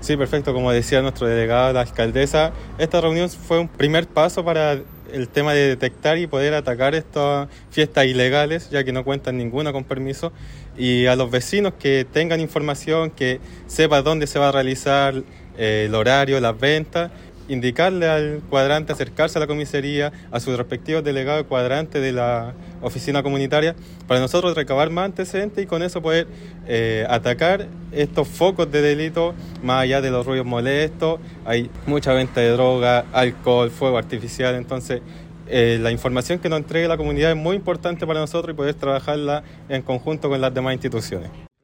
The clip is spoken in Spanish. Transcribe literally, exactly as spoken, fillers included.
Sí, perfecto. Como decía nuestro delegado, la alcaldesa, esta reunión fue un primer paso para el tema de detectar y poder atacar estas fiestas ilegales, ya que no cuentan ninguna con permiso, y a los vecinos que tengan información, que sepan dónde se va a realizar eh, el horario, las ventas, indicarle al cuadrante, acercarse a la comisaría, a sus respectivos delegados de cuadrante de la oficina comunitaria, para nosotros recabar más antecedentes y con eso poder eh, atacar estos focos de delito más allá de los ruidos molestos. Hay mucha venta de droga, alcohol, fuego artificial, entonces eh, la información que nos entregue la comunidad es muy importante para nosotros y poder trabajarla en conjunto con las demás instituciones.